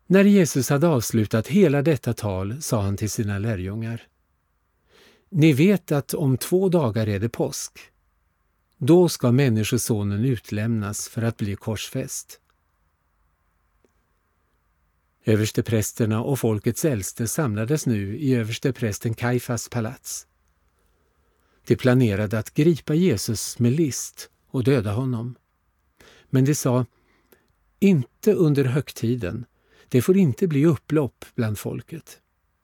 När Jesus hade avslutat hela detta tal sa han till sina lärjungar: Ni vet att om 2 dagar är det påsk. Då ska Människosonen utlämnas för att bli korsfäst. Översteprästerna och folkets äldste samlades nu i översteprästen Kajfas palats. De planerade att gripa Jesus med list och döda honom. Men de sa: Inte under högtiden. Det får inte bli upplopp bland folket.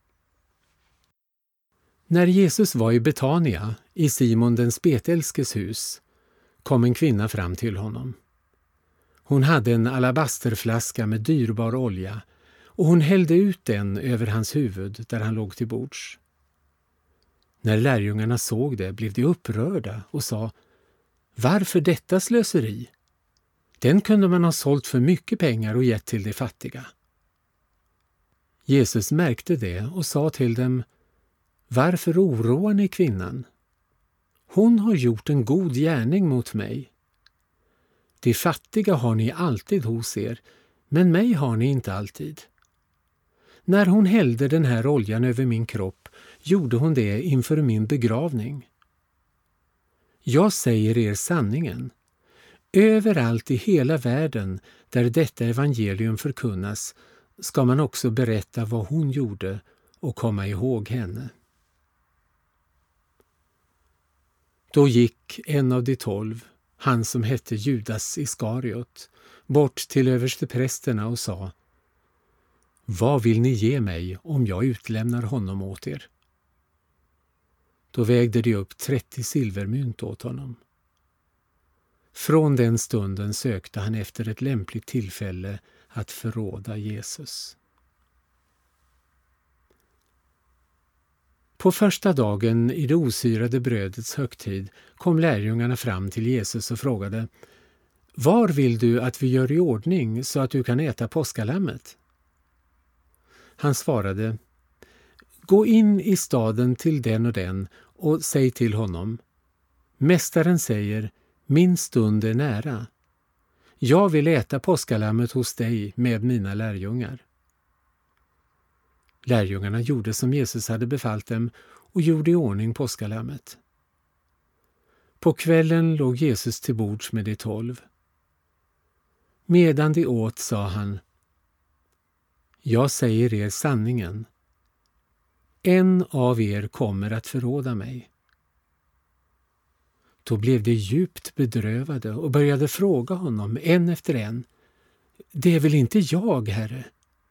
När Jesus var i Betania, i Simon den spetälskes hus, kom en kvinna fram till honom. Hon hade en alabasterflaska med dyrbar olja, och hon hällde ut den över hans huvud där han låg till bords. När lärjungarna såg det blev de upprörda och sa: Varför detta slöseri? Den kunde man ha sålt för mycket pengar och gett till de fattiga. Jesus märkte det och sa till dem: Varför oroar ni kvinnan? Hon har gjort en god gärning mot mig. De fattiga har ni alltid hos er, men mig har ni inte alltid. När hon hällde den här oljan över min kropp gjorde hon det inför min begravning. Jag säger er sanningen. Överallt i hela världen där detta evangelium förkunnas ska man också berätta vad hon gjorde och komma ihåg henne. Då gick en av de 12, han som hette Judas Iskariot, bort till översteprästerna och sa: Vad vill ni ge mig om jag utlämnar honom åt er? Då vägde de upp 30 silvermynt åt honom. Från den stunden sökte han efter ett lämpligt tillfälle att förråda Jesus. På första dagen i det osyrade brödets högtid kom lärjungarna fram till Jesus och frågade: Var vill du att vi gör i ordning så att du kan äta påskalammet? Han svarade: Gå in i staden till den och den och säg till honom: Mästaren säger, min stund är nära. Jag vill äta påskalammet hos dig med mina lärjungar. Lärjungarna gjorde som Jesus hade befallt dem och gjorde i ordning påskalammet. På kvällen låg Jesus till bords med de 12. Medan de åt sa han: Jag säger er sanningen. En av er kommer att förråda mig. Då blev de djupt bedrövade och började fråga honom en efter en: Det är väl inte jag, Herre?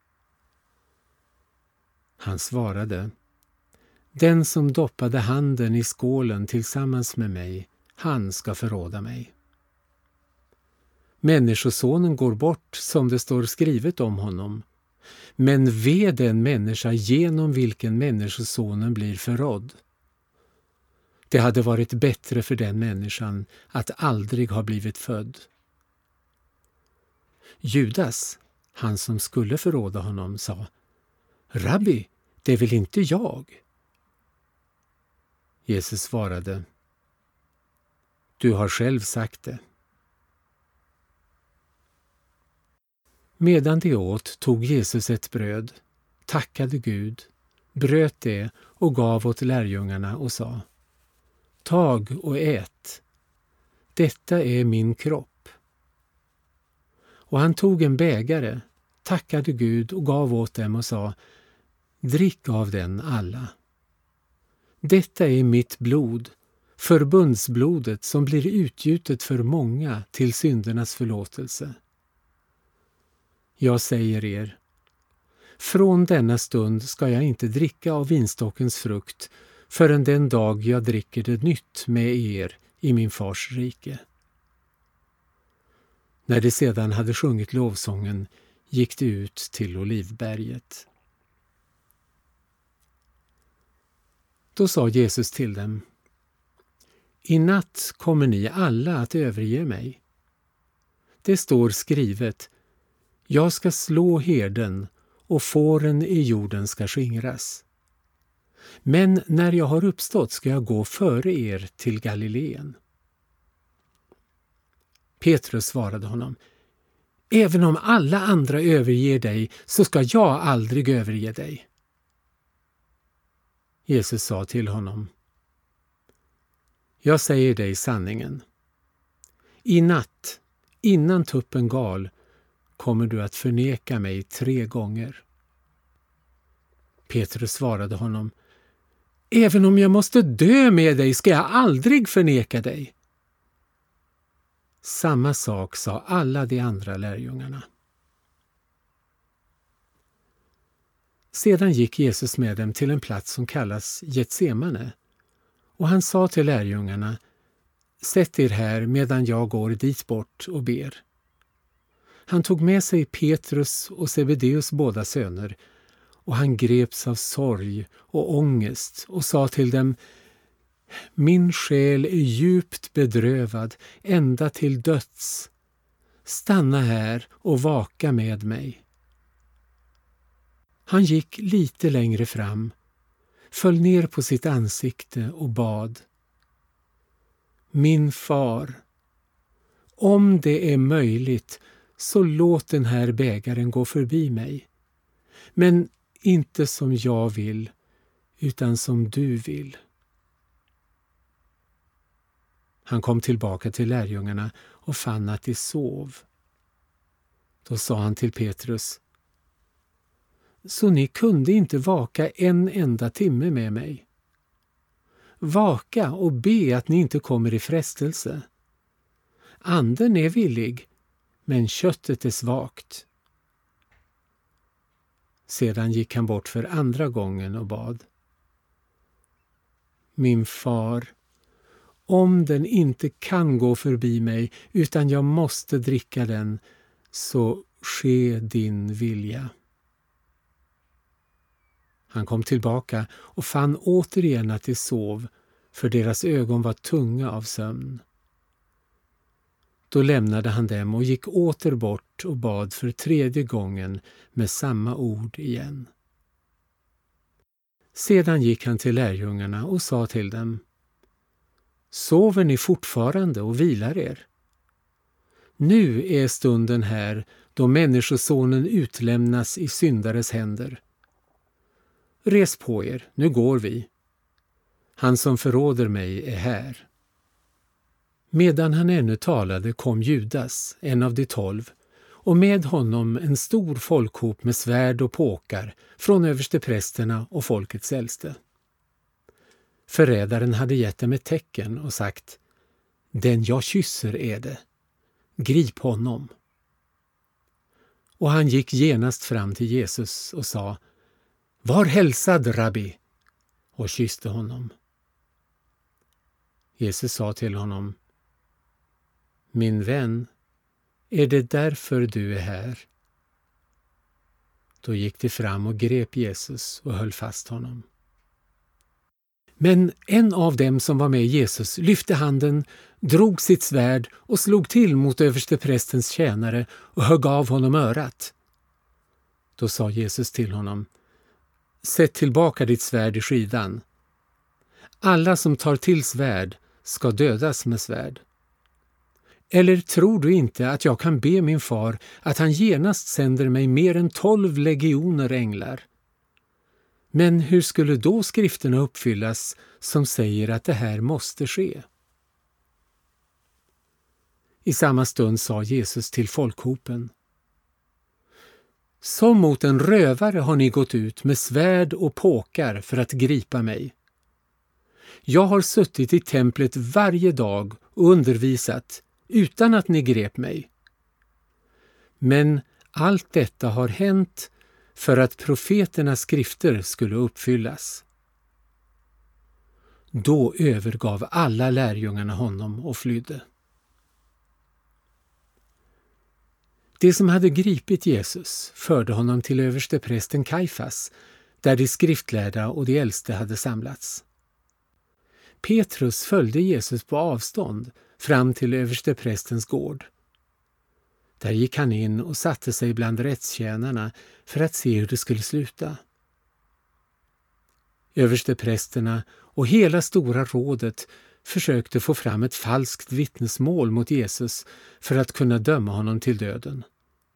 Han svarade: Den som doppade handen i skålen tillsammans med mig, han ska förråda mig. Människosonen går bort som det står skrivet om honom. Men ve den människa genom vilken människosonen blir förrådd. Det hade varit bättre för den människan att aldrig ha blivit född. Judas, han som skulle förråda honom, sa: Rabbi, det är väl inte jag? Jesus svarade: Du har själv sagt det. Medan de åt tog Jesus ett bröd, tackade Gud, bröt det och gav åt lärjungarna och sa: Tag och ät. Detta är min kropp. Och han tog en bägare, tackade Gud och gav åt dem och sa: Drick av den alla. Detta är mitt blod, förbundsblodet som blir utgjutet för många till syndernas förlåtelse. Jag säger er, från denna stund ska jag inte dricka av vinstockens frukt förrän den dag jag dricker det nytt med er i min fars rike. När de sedan hade sjungit lovsången gick de ut till Olivberget. Då sa Jesus till dem: I natt kommer ni alla att överge mig. Det står skrivet: Jag ska slå herden och fåren i jorden ska skingras. Men när jag har uppstått ska jag gå före er till Galileen. Petrus svarade honom: Även om alla andra överger dig så ska jag aldrig överge dig. Jesus sa till honom: Jag säger dig sanningen. I natt, innan tuppen gal, kommer du att förneka mig 3 gånger. Petrus svarade honom: Även om jag måste dö med dig ska jag aldrig förneka dig. Samma sak sa alla de andra lärjungarna. Sedan gick Jesus med dem till en plats som kallas Getsemane, och han sa till lärjungarna: Sätt er här medan jag går dit bort och ber. Han tog med sig Petrus och Sebedeus båda söner, och han greps av sorg och ångest och sa till dem: Min själ är djupt bedrövad ända till döds. Stanna här och vaka med mig. Han gick lite längre fram, föll ner på sitt ansikte och bad: Min far, om det är möjligt så låt den här bägaren gå förbi mig. Men inte som jag vill, utan som du vill. Han kom tillbaka till lärjungarna och fann att de sov. Då sa han till Petrus: Så ni kunde inte vaka en enda timme med mig? Vaka och be att ni inte kommer i frestelse. Anden är villig, men köttet är svagt. Sedan gick han bort för andra gången och bad: Min far, om den inte kan gå förbi mig utan jag måste dricka den, så ske din vilja. Han kom tillbaka och fann återigen att de sov, för deras ögon var tunga av sömn. Då lämnade han dem och gick åter bort och bad för 3:e gången med samma ord igen. Sedan gick han till lärjungarna och sa till dem: Sover ni fortfarande och vilar er? Nu är stunden här då Människosonen utlämnas i syndares händer. Res på er, nu går vi. Han som förråder mig är här. Medan han ännu talade kom Judas, en av de 12, och med honom en stor folkhop med svärd och påkar från översteprästerna och folkets äldste. Förrädaren hade gett dem ett tecken och sagt: Den jag kysser är det. Grip honom. Och han gick genast fram till Jesus och sa: Var hälsad, rabbi, och kysste honom. Jesus sa till honom: Min vän, är det därför du är här? Då gick de fram och grep Jesus och höll fast honom. Men en av dem som var med Jesus lyfte handen, drog sitt svärd och slog till mot översteprästens tjänare och högg av honom örat. Då sa Jesus till honom: Sätt tillbaka ditt svärd i skidan. Alla som tar till svärd ska dödas med svärd. Eller tror du inte att jag kan be min far att han genast sänder mig mer än 12 legioner änglar? Men hur skulle då skrifterna uppfyllas som säger att det här måste ske? I samma stund sa Jesus till folkhopen: Som mot en rövare har ni gått ut med svärd och påkar för att gripa mig. Jag har suttit i templet varje dag och undervisat utan att ni grep mig. Men allt detta har hänt för att profeternas skrifter skulle uppfyllas. Då övergav alla lärjungarna honom och flydde. De som hade gripit Jesus förde honom till översteprästen Kajfas, där de skriftlärda och de äldste hade samlats. Petrus följde Jesus på avstånd fram till översteprästens gård. Där gick han in och satte sig bland rättstjänarna för att se hur det skulle sluta. Översteprästerna och hela stora rådet försökte få fram ett falskt vittnesmål mot Jesus för att kunna döma honom till döden.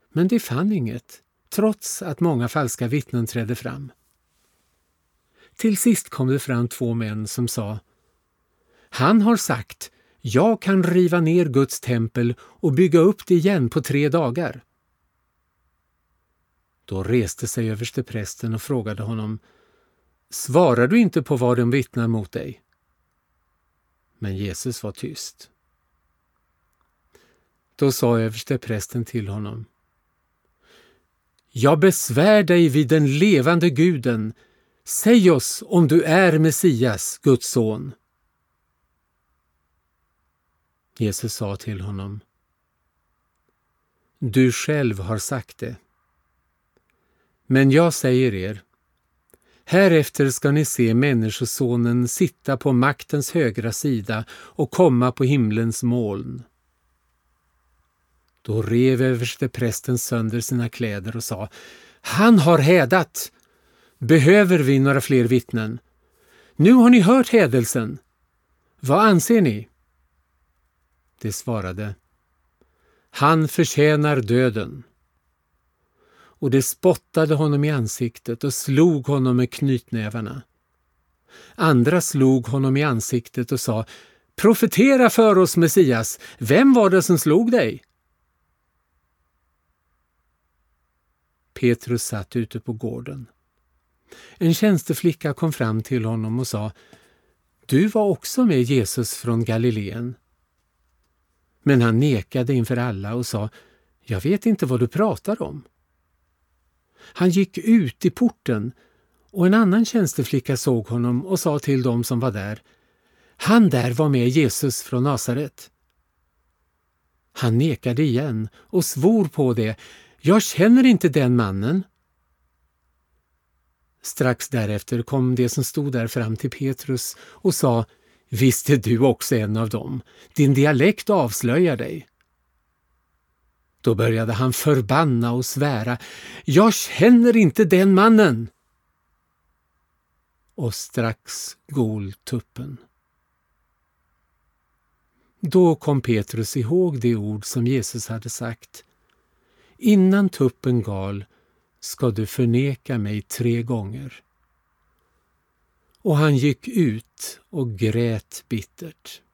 Men de fann inget, trots att många falska vittnen trädde fram. Till sist kom det fram 2 män som sa: Han har sagt, jag kan riva ner Guds tempel och bygga upp det igen på 3 dagar. Då reste sig översteprästen och frågade honom: Svarar du inte på vad de vittnar mot dig? Men Jesus var tyst. Då sa översteprästen till honom: Jag besvär dig vid den levande Guden. Säg oss om du är Messias, Guds son. Jesus sa till honom: Du själv har sagt det. Men jag säger er, härefter ska ni se Människosonen sitta på maktens högra sida och komma på himlens moln. Då rev översteprästen sönder sina kläder och sa: Han har hädat! Behöver vi några fler vittnen? Nu har ni hört hädelsen. Vad anser ni? Det svarade: Han förtjänar döden. Och de spottade honom i ansiktet och slog honom med knytnävarna. Andra slog honom i ansiktet och sa: Profetera för oss, Messias, vem var det som slog dig? Petrus satt ute på gården. En tjänsteflicka kom fram till honom och sa: Du var också med Jesus från Galileen. Men han nekade inför alla och sa: Jag vet inte vad du pratar om. Han gick ut i porten och en annan tjänsteflicka såg honom och sa till dem som var där: Han där var med Jesus från Nasaret. Han nekade igen och svor på det: Jag känner inte den mannen. Strax därefter kom det som stod där fram till Petrus och sa: Visst är du också en av dem. Din dialekt avslöjar dig. Då började han förbanna och svära: Jag känner inte den mannen. Och strax gol tuppen. Då kom Petrus ihåg det ord som Jesus hade sagt: Innan tuppen gal ska du förneka mig 3 gånger. Och han gick ut och grät bittert.